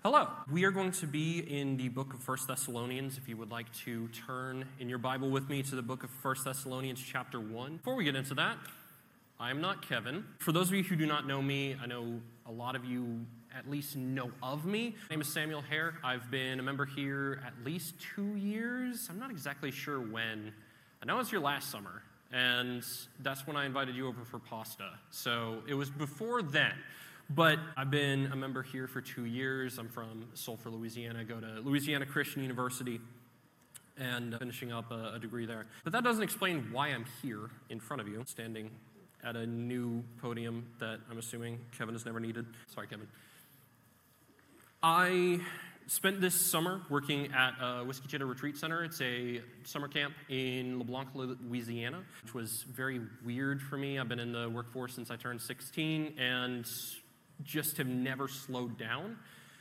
Hello. We are going to be in the book of 1 Thessalonians. If you would like to turn in your Bible with me to the book of 1 Thessalonians chapter 1. Before we get into that, I am not Kevin. For those of you who do not know me, I know a lot of you at least know of me. My name is Samuel Hare. I've been a member here at least 2 years. I'm not exactly sure when. I know it was your last summer, and that's when I invited you over for pasta. So it was before then. But I've been a member here for 2 years. I'm from Sulphur, Louisiana. I go to Louisiana Christian University and finishing up a degree there. But that doesn't explain why I'm here in front of you, standing at a new podium that I'm assuming Kevin has never needed. Sorry, Kevin. I spent this summer working at Whiskey Chitta Retreat Center. It's a summer camp in LeBlanc, Louisiana, which was very weird for me. I've been in the workforce since I turned 16 and just have never slowed down.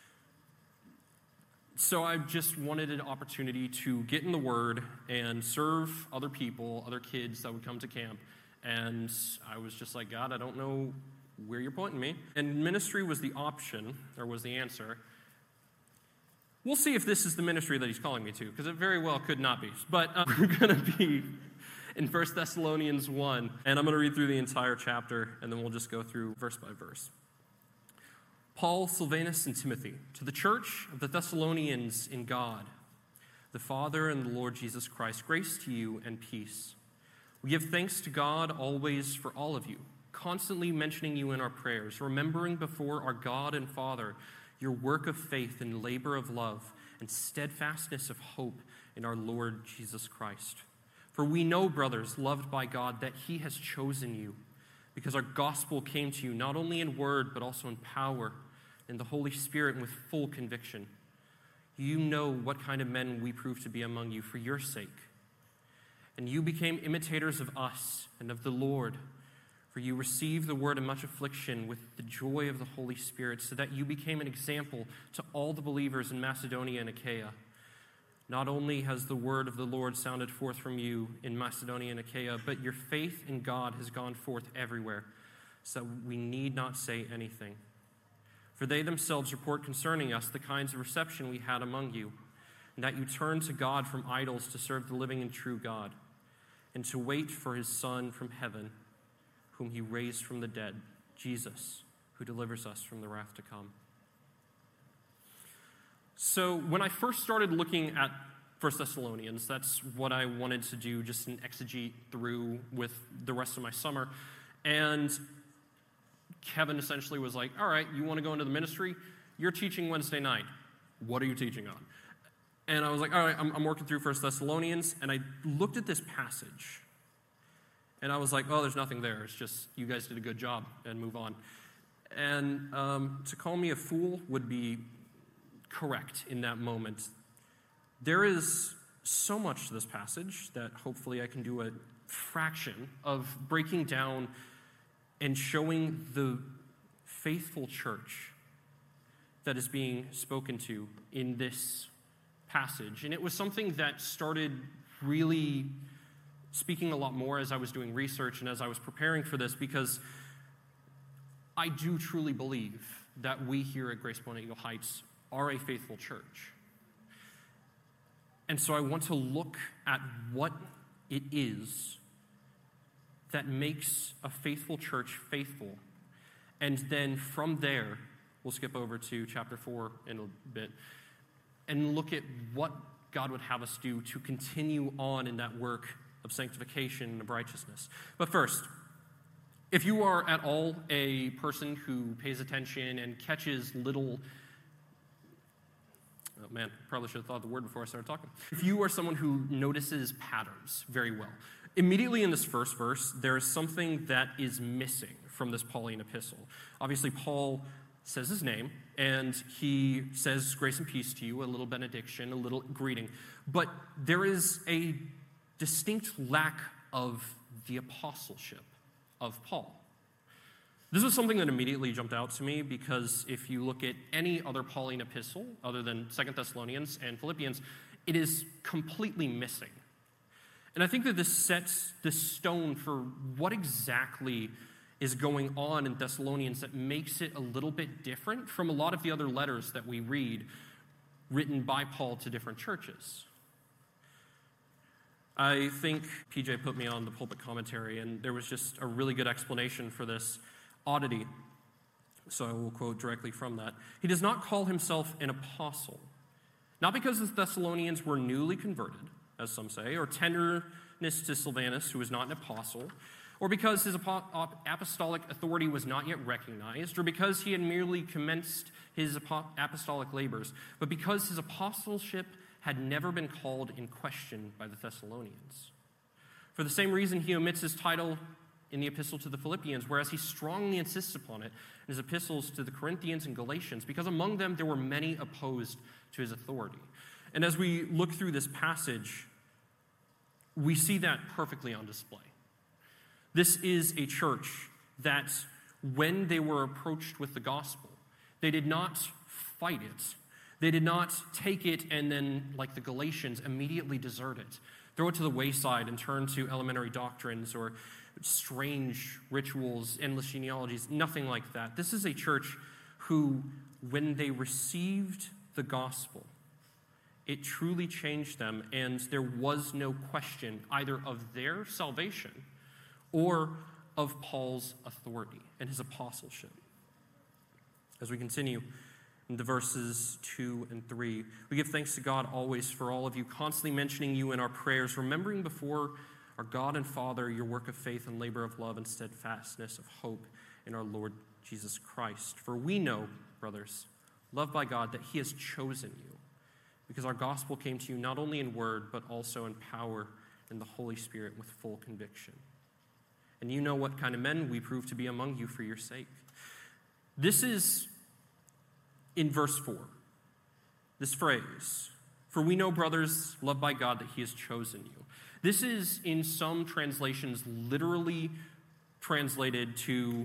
So I just wanted an opportunity to get in the Word and serve other people, other kids that would come to camp. And I was just like, God, I don't know where you're pointing me. And ministry was the option, or was the answer. We'll see if this is the ministry that he's calling me to, because it very well could not be. But we're going to be in 1 Thessalonians 1, and I'm going to read through the entire chapter, and then we'll just go through verse by verse. Paul, Silvanus, and Timothy, to the church of the Thessalonians in God, the Father and the Lord Jesus Christ, grace to you and peace. We give thanks to God always for all of you, constantly mentioning you in our prayers, remembering before our God and Father your work of faith and labor of love and steadfastness of hope in our Lord Jesus Christ. For we know, brothers, loved by God, that he has chosen you, because our gospel came to you not only in word, but also in power, in the Holy Spirit, and with full conviction. You know what kind of men we proved to be among you for your sake. And you became imitators of us and of the Lord, for you received the word in much affliction with the joy of the Holy Spirit, so that you became an example to all the believers in Macedonia and Achaia. Not only has the word of the Lord sounded forth from you in Macedonia and Achaia, but your faith in God has gone forth everywhere, so we need not say anything. For they themselves report concerning us the kinds of reception we had among you, and that you turned to God from idols to serve the living and true God, and to wait for his Son from heaven, whom he raised from the dead, Jesus, who delivers us from the wrath to come. So when I first started looking at 1 Thessalonians, that's what I wanted to do, just an exegete through with the rest of my summer. And Kevin essentially was like, all right, you want to go into the ministry? You're teaching Wednesday night. What are you teaching on? And I was like, all right, I'm working through 1 Thessalonians, and I looked at this passage, and I was like, oh, there's nothing there. It's just you guys did a good job, and move on. And to call me a fool would be correct in that moment. There is so much to this passage that hopefully I can do a fraction of breaking down and showing the faithful church that is being spoken to in this passage. And it was something that started really speaking a lot more as I was doing research and as I was preparing for this, because I do truly believe that we here at Grace Point Eagle Heights are a faithful church. And so I want to look at what it is that makes a faithful church faithful. And then from there, we'll skip over to chapter 4 in a bit, and look at what God would have us do to continue on in that work of sanctification and of righteousness. But first, if you are at all a person who pays attention and catches little... Oh man, probably should have thought of the word before I started talking. If you are someone who notices patterns very well, immediately in this first verse, there is something that is missing from this Pauline epistle. Obviously, Paul says his name, and he says grace and peace to you, a little benediction, a little greeting. But there is a distinct lack of the apostleship of Paul. This was something that immediately jumped out to me, because if you look at any other Pauline epistle other than 2 Thessalonians and Philippians, it is completely missing. And I think that this sets the stone for what exactly is going on in Thessalonians that makes it a little bit different from a lot of the other letters that we read written by Paul to different churches. I think PJ put me on the pulpit commentary, and there was just a really good explanation for this oddity. So I will quote directly from that. He does not call himself an apostle, not because the Thessalonians were newly converted, as some say, or tenderness to Silvanus, who was not an apostle, or because his apostolic authority was not yet recognized, or because he had merely commenced his apostolic labors, but because his apostleship had never been called in question by the Thessalonians. For the same reason, he omits his title in the epistle to the Philippians, whereas he strongly insists upon it in his epistles to the Corinthians and Galatians, because among them there were many opposed to his authority. And as we look through this passage, we see that perfectly on display. This is a church that, when they were approached with the gospel, they did not fight it. They did not take it and then, like the Galatians, immediately desert it, throw it to the wayside and turn to elementary doctrines or strange rituals, endless genealogies, nothing like that. This is a church who, when they received the gospel, it truly changed them, and there was no question either of their salvation or of Paul's authority and his apostleship. As we continue into verses 2 and 3, we give thanks to God always for all of you, constantly mentioning you in our prayers, remembering before our God and Father your work of faith and labor of love and steadfastness of hope in our Lord Jesus Christ. For we know, brothers, loved by God, that he has chosen you, because our gospel came to you not only in word, but also in power and the Holy Spirit with full conviction. And you know what kind of men we prove to be among you for your sake. This is in verse 4, this phrase, for we know, brothers, loved by God, that he has chosen you. This is, in some translations, literally translated to,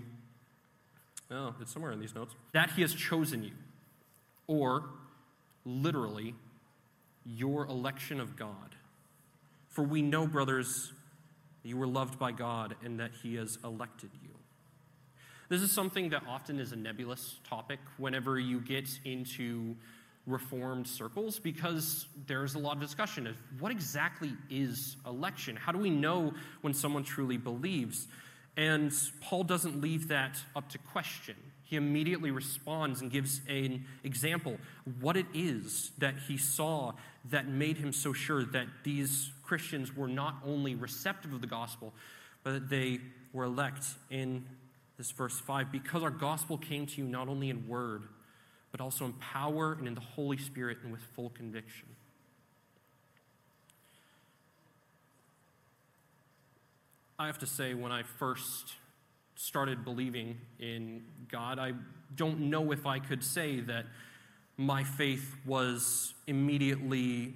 it's somewhere in these notes, that he has chosen you, or literally, your election of God. For we know, brothers, that you were loved by God and that he has elected you. This is something that often is a nebulous topic whenever you get into Reformed circles, because there's a lot of discussion of what exactly is election? How do we know when someone truly believes? And Paul doesn't leave that up to question. He immediately responds and gives an example what it is that he saw that made him so sure that these Christians were not only receptive of the gospel, but that they were elect in this verse 5, because our gospel came to you not only in word, but also in power and in the Holy Spirit and with full conviction. I have to say, when I first started believing in God, I don't know if I could say that my faith was immediately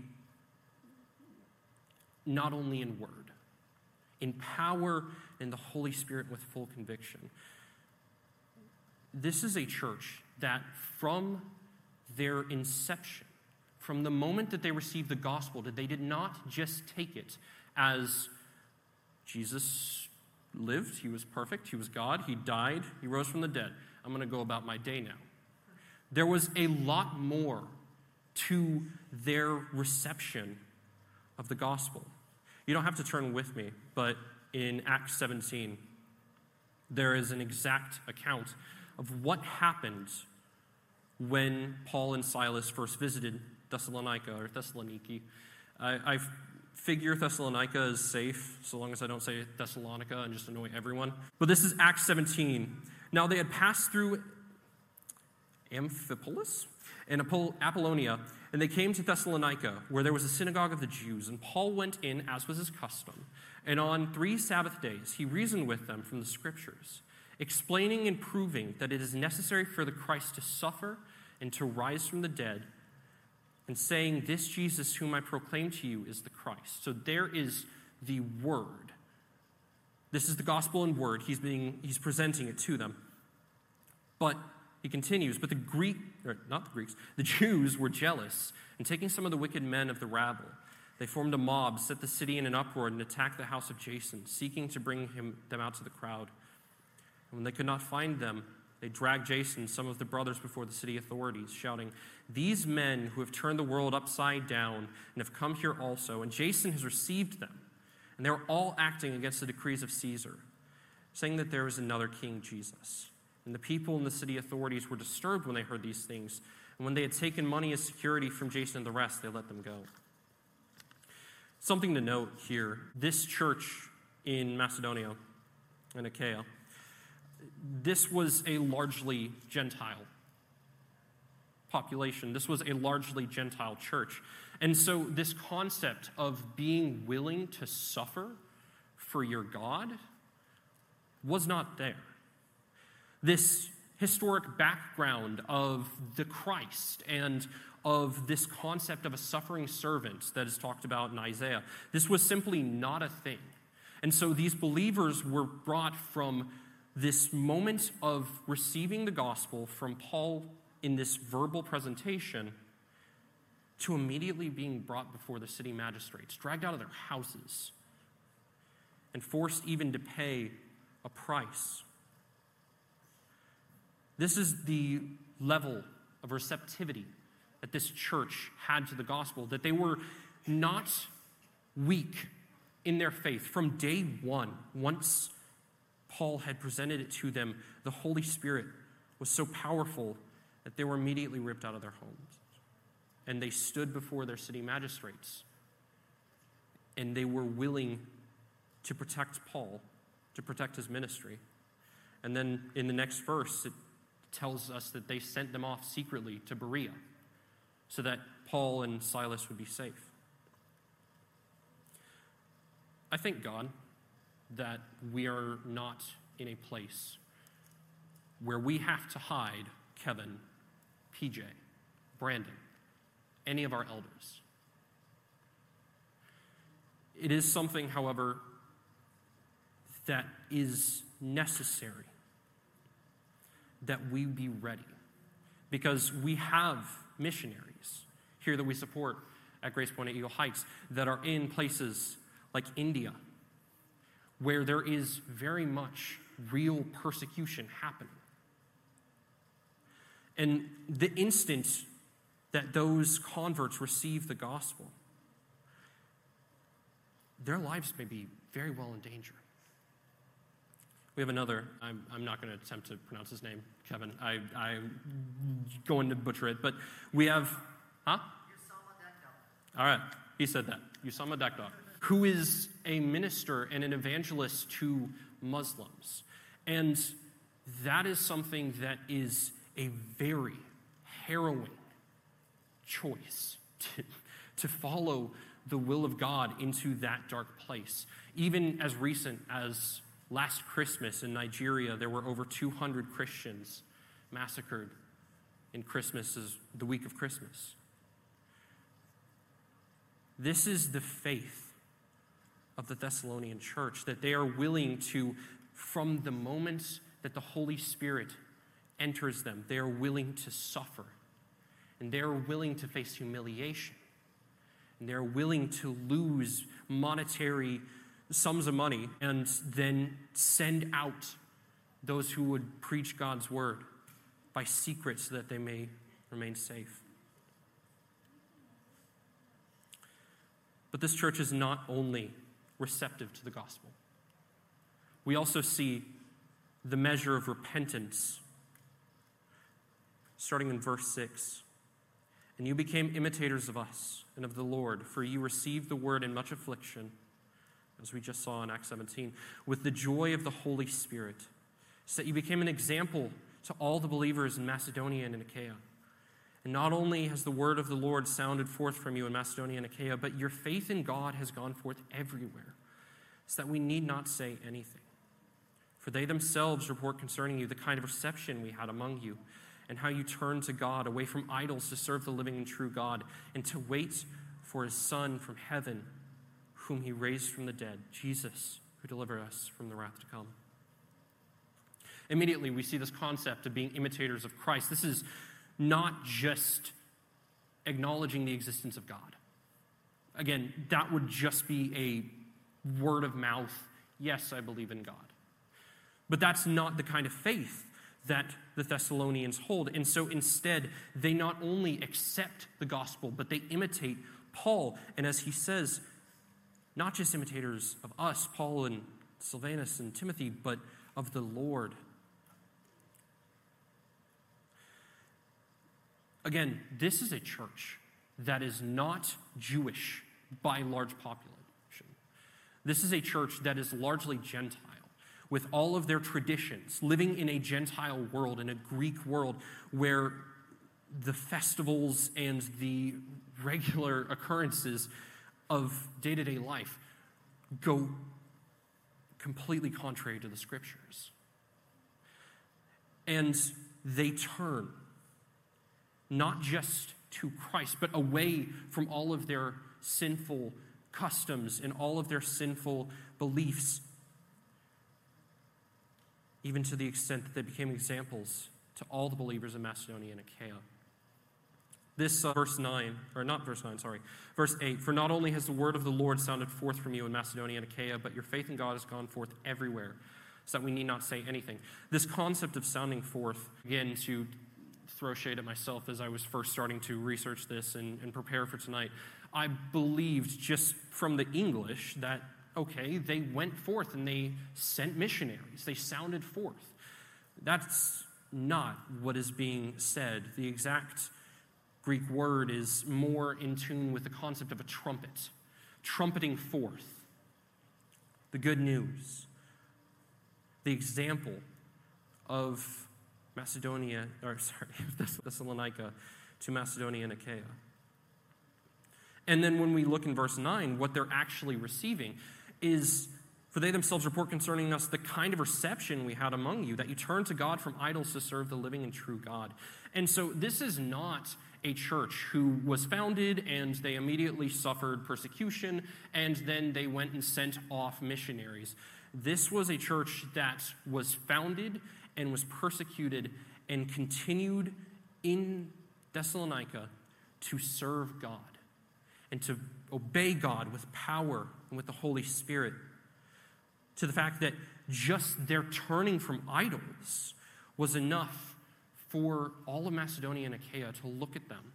not only in word, in power and the Holy Spirit with full conviction. This is a church that from their inception, from the moment that they received the gospel, that they did not just take it as Jesus lived, he was perfect, he was God, he died, he rose from the dead. I'm going to go about my day now. There was a lot more to their reception of the gospel. You don't have to turn with me, but in Acts 17, there is an exact account of what happened when Paul and Silas first visited Thessalonica, or Thessaloniki. I figure Thessalonica is safe, so long as I don't say Thessalonica and just annoy everyone. But this is Acts 17. Now they had passed through Amphipolis and Apollonia, and they came to Thessalonica, where there was a synagogue of the Jews. And Paul went in, as was his custom, and on 3 Sabbath days he reasoned with them from the Scriptures, explaining and proving that it is necessary for the Christ to suffer and to rise from the dead, and saying, this Jesus whom I proclaim to you is the Christ. So there is the word. This is the gospel in word. He's presenting it to them. But he continues, but the Jews were jealous, and taking some of the wicked men of the rabble, they formed a mob, set the city in an uproar, and attacked the house of Jason, seeking to bring them out to the crowd. When they could not find them, they dragged Jason and some of the brothers before the city authorities, shouting, "These men who have turned the world upside down and have come here also, and Jason has received them. And they were all acting against the decrees of Caesar, saying that there is another king, Jesus." And the people and the city authorities were disturbed when they heard these things. And when they had taken money as security from Jason and the rest, they let them go. Something to note here, this church in Macedonia and Achaia, this was a largely Gentile population. This was a largely Gentile church. And so this concept of being willing to suffer for your God was not there. This historic background of the Christ and of this concept of a suffering servant that is talked about in Isaiah, this was simply not a thing. And so these believers were brought from this moment of receiving the gospel from Paul in this verbal presentation to immediately being brought before the city magistrates, dragged out of their houses, and forced even to pay a price. This is the level of receptivity that this church had to the gospel, that they were not weak in their faith. From day one, once Paul had presented it to them, the Holy Spirit was so powerful that they were immediately ripped out of their homes. And they stood before their city magistrates. And they were willing to protect Paul, to protect his ministry. And then in the next verse, it tells us that they sent them off secretly to Berea so that Paul and Silas would be safe. I thank God that we are not in a place where we have to hide Kevin, PJ, Brandon, any of our elders. It is something, however, that is necessary, that we be ready, because we have missionaries here that we support at Grace Point at Eagle Heights that are in places like India, where there is very much real persecution happening. And the instant that those converts receive the gospel, their lives may be very well in danger. We have another, I'm not going to attempt to pronounce his name, Kevin. I'm going to butcher it, but we have, Usama Dekdal. All right, he said that, Usama Dekdal, who is a minister and an evangelist to Muslims. And that is something that is a very harrowing choice to follow the will of God into that dark place. Even as recent as last Christmas in Nigeria, there were over 200 Christians massacred in Christmas, as the week of Christmas. This is the faith of the Thessalonian church, that they are willing to, from the moment that the Holy Spirit enters them, they are willing to suffer, and they are willing to face humiliation, and they are willing to lose monetary sums of money and then send out those who would preach God's word by secret so that they may remain safe. But this church is not only receptive to the gospel. We also see the measure of repentance, starting in verse 6. "And you became imitators of us and of the Lord, for you received the word in much affliction," as we just saw in Acts 17, "with the joy of the Holy Spirit, so that you became an example to all the believers in Macedonia and in Achaia. And not only has the word of the Lord sounded forth from you in Macedonia and Achaia, but your faith in God has gone forth everywhere, so that we need not say anything. For they themselves report concerning you the kind of reception we had among you, and how you turned to God away from idols to serve the living and true God, and to wait for his Son from heaven, whom he raised from the dead, Jesus, who delivered us from the wrath to come." Immediately, we see this concept of being imitators of Christ. This is not just acknowledging the existence of God. Again, that would just be a word of mouth, yes, I believe in God. But that's not the kind of faith that the Thessalonians hold. And so instead, they not only accept the gospel, but they imitate Paul. And as he says, not just imitators of us, Paul and Silvanus and Timothy, but of the Lord. Again, this is a church that is not Jewish by large population. This is a church that is largely Gentile, with all of their traditions, living in a Gentile world, in a Greek world, where the festivals and the regular occurrences of day-to-day life go completely contrary to the Scriptures. And they turn not just to Christ, but away from all of their sinful customs and all of their sinful beliefs, even to the extent that they became examples to all the believers in Macedonia and Achaia. This verse 8, for not only has the word of the Lord sounded forth from you in Macedonia and Achaia, but your faith in God has gone forth everywhere, so that we need not say anything. This concept of sounding forth, again, to throw shade at myself as I was first starting to research this and prepare for tonight, I believed just from the English that, okay, they went forth and they sent missionaries. They sounded forth. That's not what is being said. The exact Greek word is more in tune with the concept of a trumpet, trumpeting forth the good news, the example of Thessalonica to Macedonia and Achaia. And then when we look in verse 9, what they're actually receiving is, for they themselves report concerning us the kind of reception we had among you, that you turned to God from idols to serve the living and true God. And so this is not a church who was founded and they immediately suffered persecution and then they went and sent off missionaries. This was a church that was founded and was persecuted and continued in Thessalonica to serve God and to obey God with power and with the Holy Spirit, to the fact that just their turning from idols was enough for all of Macedonia and Achaia to look at them.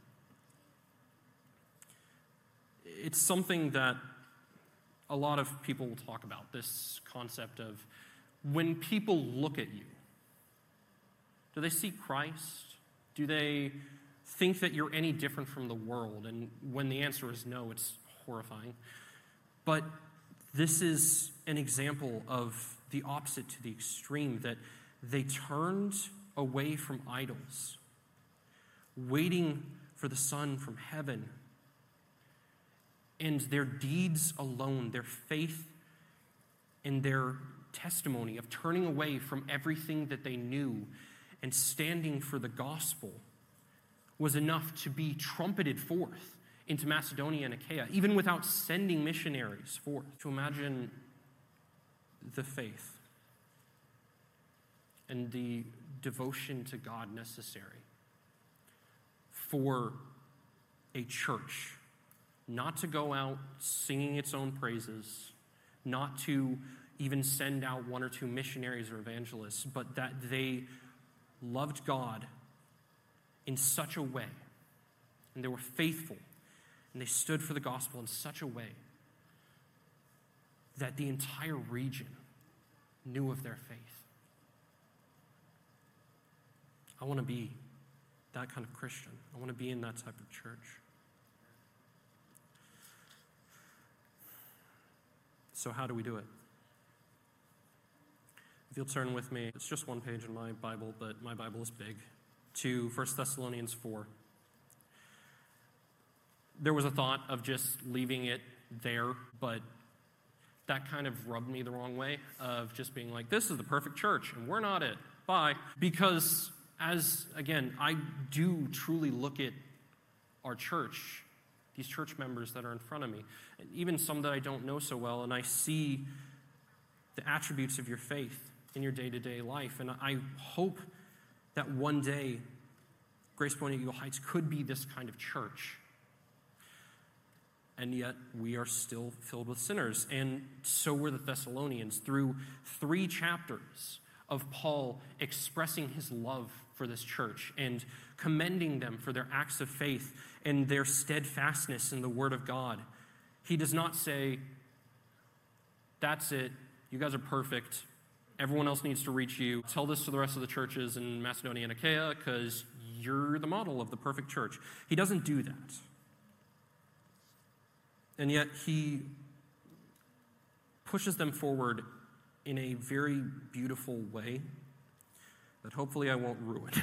It's something that a lot of people will talk about, this concept of when people look at you, do they see Christ? Do they think that you're any different from the world? And when the answer is no, it's horrifying. But this is an example of the opposite to the extreme, that they turned away from idols, waiting for the Son from heaven. And their deeds alone, their faith and their testimony of turning away from everything that they knew and standing for the gospel was enough to be trumpeted forth into Macedonia and Achaia, even without sending missionaries forth. To imagine the faith and the devotion to God necessary for a church not to go out singing its own praises, not to even send out one or two missionaries or evangelists, but that they loved God in such a way, and they were faithful, and they stood for the gospel in such a way that the entire region knew of their faith. I want to be that kind of Christian. I want to be in that type of church. So how do we do it? If you'll turn with me, it's just one page in my Bible, but my Bible is big, to 1 Thessalonians 4. There was a thought of just leaving it there, but that kind of rubbed me the wrong way, of just being like, this is the perfect church, and we're not it. Bye. Because I do truly look at our church, these church members that are in front of me, and even some that I don't know so well, and I see the attributes of your faith in your day-to-day life. And I hope that one day Grace Point at Eagle Heights could be this kind of church. And yet we are still filled with sinners. And so were the Thessalonians. Through 3 chapters of Paul expressing his love for this church and commending them for their acts of faith and their steadfastness in the Word of God. He does not say, that's it, you guys are perfect, everyone else needs to reach you. Tell this to the rest of the churches in Macedonia and Achaia because you're the model of the perfect church. He doesn't do that. And yet he pushes them forward in a very beautiful way that hopefully I won't ruin.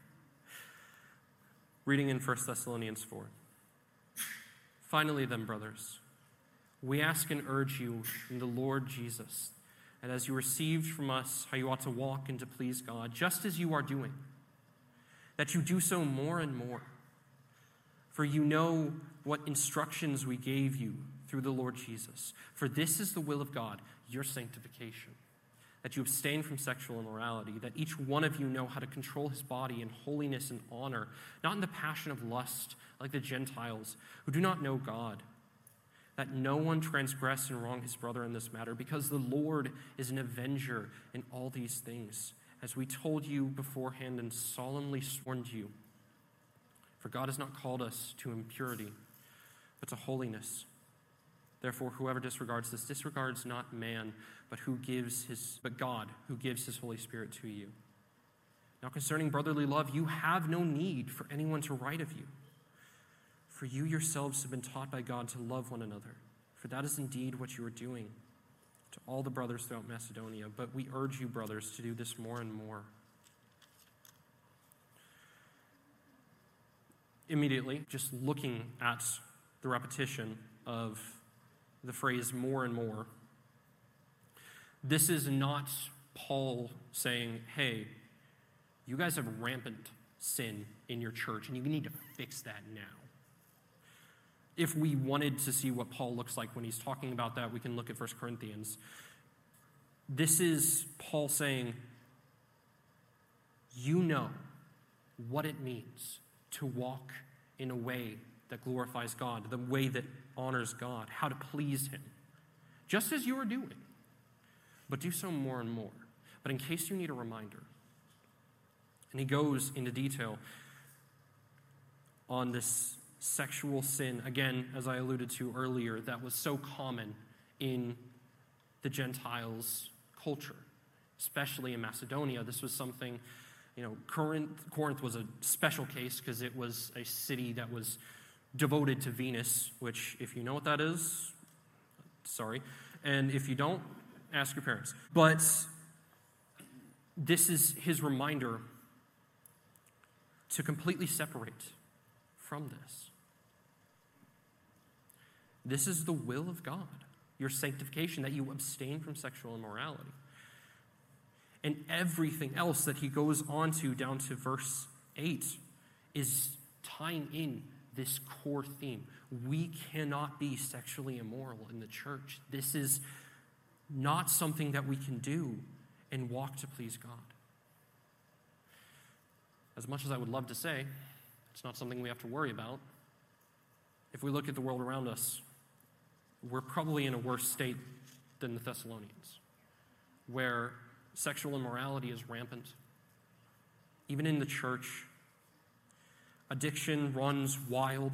Reading in 1 Thessalonians 4. Finally then, brothers, we ask and urge you in the Lord Jesus, and as you received from us how you ought to walk and to please God, just as you are doing, that you do so more and more. For you know what instructions we gave you through the Lord Jesus. For this is the will of God, your sanctification, that you abstain from sexual immorality, that each one of you know how to control his body in holiness and honor, not in the passion of lust, like the Gentiles, who do not know God, that no one transgress and wrong his brother in this matter, because the Lord is an avenger in all these things, as we told you beforehand and solemnly warned you. For God has not called us to impurity, but to holiness. Therefore, whoever disregards this disregards not man, but God, who gives his Holy Spirit to you. Now concerning brotherly love, you have no need for anyone to write of you. For you yourselves have been taught by God to love one another. For that is indeed what you are doing to all the brothers throughout Macedonia. But we urge you, brothers, to do this more and more. Immediately, just looking at the repetition of the phrase more and more, this is not Paul saying, hey, you guys have rampant sin in your church and you need to fix that now. If we wanted to see what Paul looks like when he's talking about that, we can look at 1 Corinthians. This is Paul saying, you know what it means to walk in a way that glorifies God, the way that honors God, how to please him, just as you are doing. But do so more and more. But in case you need a reminder, and he goes into detail on this sexual sin, again, as I alluded to earlier, that was so common in the Gentiles' culture, especially in Macedonia. This was something, Corinth was a special case because it was a city that was devoted to Venus, which, if you know what that is, sorry. And if you don't, ask your parents. But this is his reminder to completely separate from this. This is the will of God, your sanctification, that you abstain from sexual immorality. And everything else that he goes on to down to verse 8 is tying in this core theme. We cannot be sexually immoral in the church. This is not something that we can do and walk to please God. As much as I would love to say, it's not something we have to worry about. If we look at the world around us, we're probably in a worse state than the Thessalonians, where sexual immorality is rampant. Even in the church, addiction runs wild.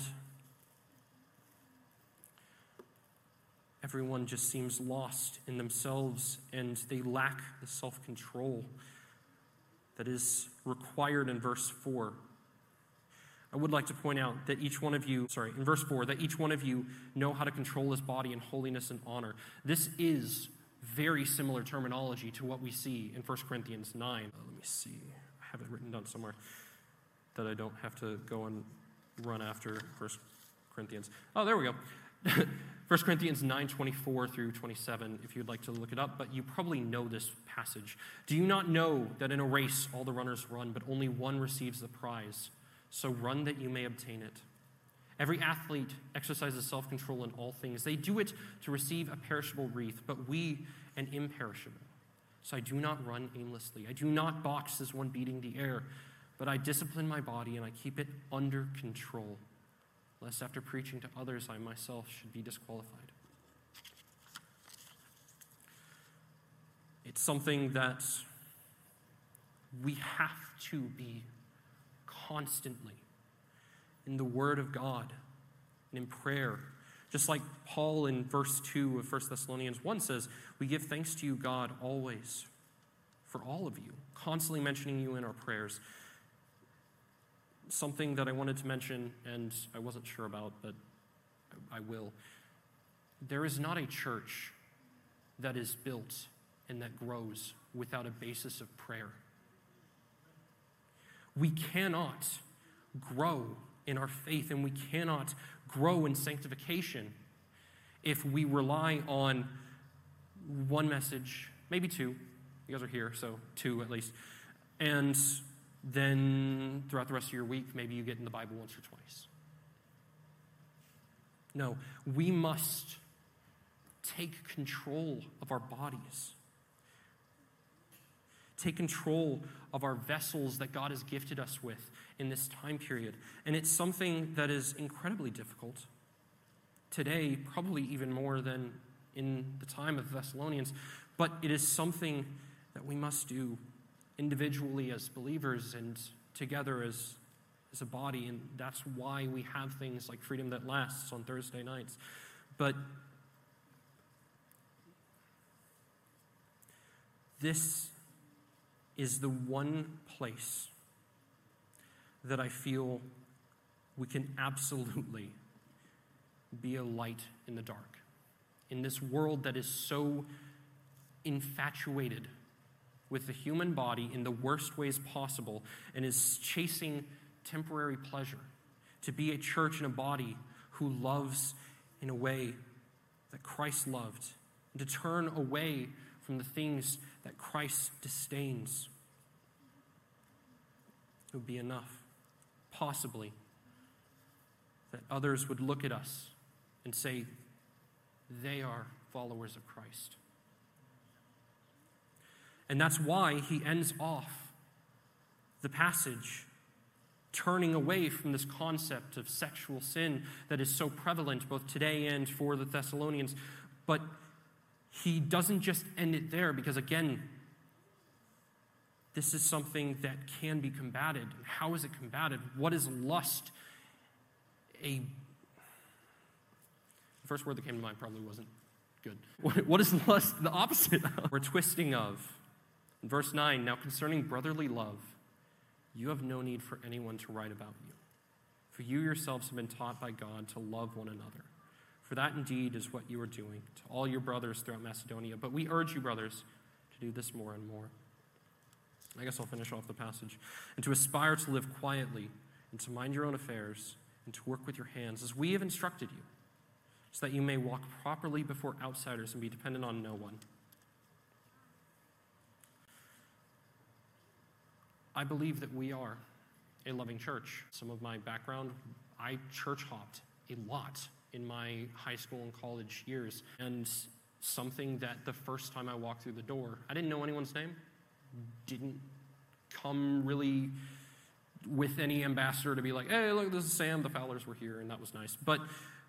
Everyone just seems lost in themselves, and they lack the self-control that is required in verse 4. I would like to point out that in verse 4, that each one of you know how to control his body in holiness and honor. This is very similar terminology to what we see in 1 Corinthians 9. Let me see. I have it written down somewhere that I don't have to go and run after 1 Corinthians. Oh, there we go. 1 Corinthians 9:24 through 27, if you'd like to look it up, but you probably know this passage. Do you not know that in a race all the runners run, but only one receives the prize? So run that you may obtain it. Every athlete exercises self-control in all things. They do it to receive a perishable wreath, but we an imperishable. So I do not run aimlessly. I do not box as one beating the air, but I discipline my body and I keep it under control, lest after preaching to others I myself should be disqualified. It's something that We have to be constantly in the Word of God and in prayer. Just like Paul in verse 2 of 1 Thessalonians 1 says, we give thanks to you, God, always, for all of you, constantly mentioning you in our prayers. Something that I wanted to mention, and I wasn't sure about, but I will. There is not a church that is built and that grows without a basis of prayer. We cannot grow in our faith and we cannot grow in sanctification if we rely on one message, maybe two. You guys are here, so two at least. And then throughout the rest of your week, maybe you get in the Bible once or twice. No, we must take control of our bodies. Take control of our vessels that God has gifted us with in this time period. And it's something that is incredibly difficult today, probably even more than in the time of the Thessalonians, but it is something that we must do individually as believers and together as a body, and that's why we have things like Freedom That Lasts on Thursday nights. But this is the one place that I feel we can absolutely be a light in the dark. In this world that is so infatuated with the human body in the worst ways possible and is chasing temporary pleasure, to be a church and a body who loves in a way that Christ loved, and to turn away from the things that Christ disdains. It would be enough, possibly, that others would look at us and say, they are followers of Christ. And that's why he ends off the passage turning away from this concept of sexual sin that is so prevalent both today and for the Thessalonians. But he doesn't just end it there, because again, this is something that can be combated. How is it combated? What is lust? The first word that came to mind probably wasn't good. What is lust? The opposite of, or twisting of. In verse 9, now concerning brotherly love, you have no need for anyone to write about you, for you yourselves have been taught by God to love one another. For that indeed is what you are doing to all your brothers throughout Macedonia. But we urge you, brothers, to do this more and more. I guess I'll finish off the passage. And to aspire to live quietly, and to mind your own affairs, and to work with your hands, as we have instructed you, so that you may walk properly before outsiders and be dependent on no one. I believe that we are a loving church. Some of my background, I church hopped a lot in my high school and college years. And something that the first time I walked through the door, I didn't know anyone's name, didn't come really with any ambassador to be like, hey, look, this is Sam, the Fowlers were here, and that was nice. But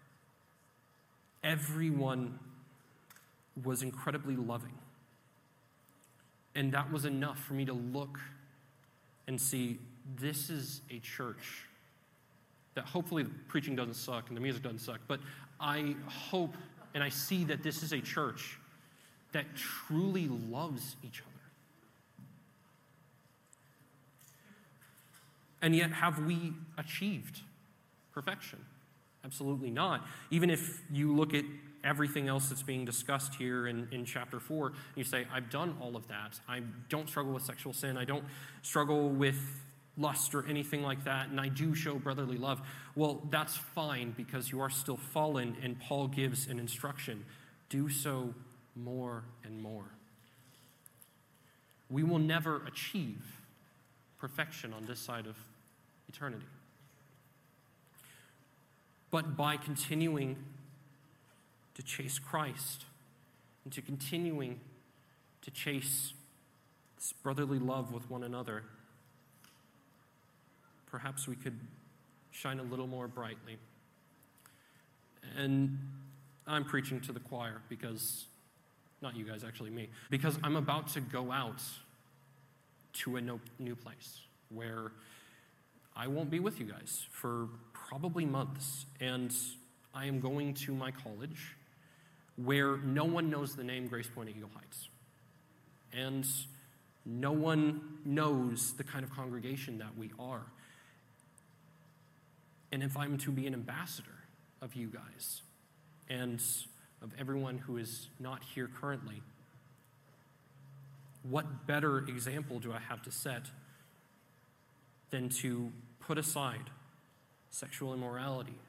everyone was incredibly loving. And that was enough for me to look and see, this is a church that hopefully the preaching doesn't suck and the music doesn't suck, but I hope and I see that this is a church that truly loves each other. And yet, have we achieved perfection? Absolutely not. Even if you look at everything else that's being discussed here in chapter 4, you say, I've done all of that. I don't struggle with sexual sin. I don't struggle with lust or anything like that, and I do show brotherly love. Well, that's fine, because you are still fallen, and Paul gives an instruction. Do so more and more. We will never achieve perfection on this side of eternity. But by continuing to chase Christ and to continuing to chase this brotherly love with one another, perhaps we could shine a little more brightly. And I'm preaching to the choir because, not you guys, actually me, because I'm about to go out to a new place where I won't be with you guys for probably months, and I am going to my college where no one knows the name Grace Point at Eagle Heights, and no one knows the kind of congregation that we are. And if I'm to be an ambassador of you guys and of everyone who is not here currently, what better example do I have to set than to put aside sexual immorality,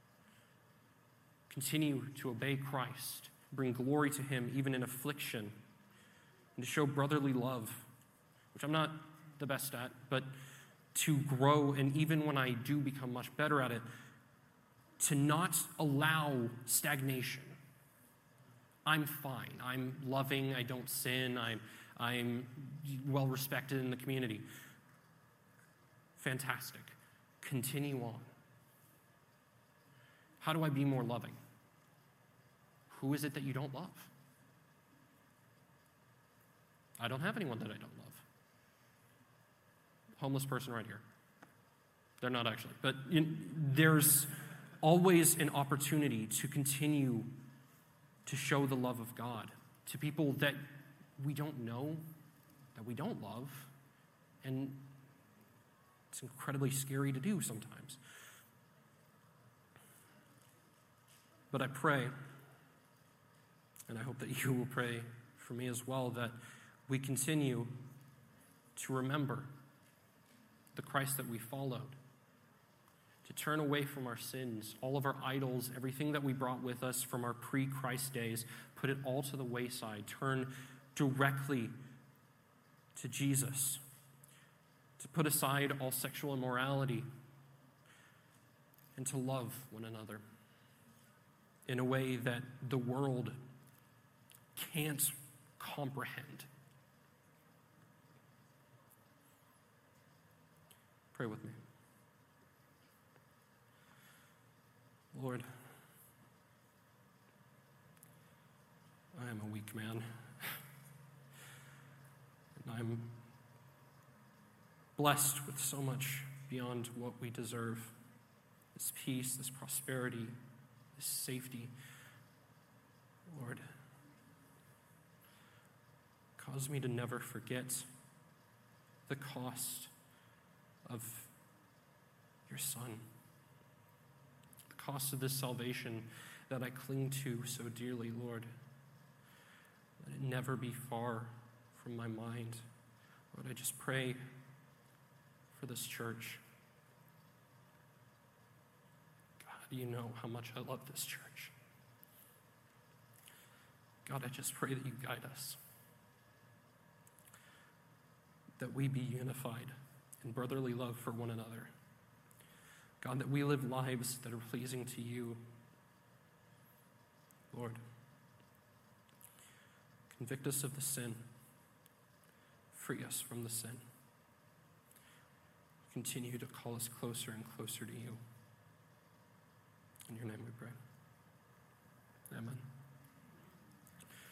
continue to obey Christ, bring glory to him even in affliction, and to show brotherly love, which I'm not the best at, but to grow, and even when I do become much better at it, to not allow stagnation. I'm fine. I'm loving. I don't sin. I'm well respected in the community. Fantastic. Continue on. How do I be more loving? Who is it that you don't love? I don't have anyone that I don't love. Homeless person right here. They're not actually. But there's always an opportunity to continue to show the love of God to people that we don't know, that we don't love, and it's incredibly scary to do sometimes. But I pray, and I hope that you will pray for me as well, that we continue to remember the Christ that we followed, to turn away from our sins, all of our idols, everything that we brought with us from our pre-Christ days, put it all to the wayside, turn directly to Jesus, to put aside all sexual immorality, and to love one another in a way that the world can't comprehend. Pray with me. Lord, I am a weak man, and I'm blessed with so much beyond what we deserve. This peace, this prosperity, this safety. Lord, cause me to never forget the cost of your Son, the cost of this salvation that I cling to so dearly, Lord. Let it never be far from my mind. Lord, I just pray for this church. God, you know how much I love this church. God, I just pray that you guide us, that we be unified in brotherly love for one another. God, that we live lives that are pleasing to you. Lord, convict us of the sin. Free us from the sin. Continue to call us closer and closer to you. In your name we pray. Amen.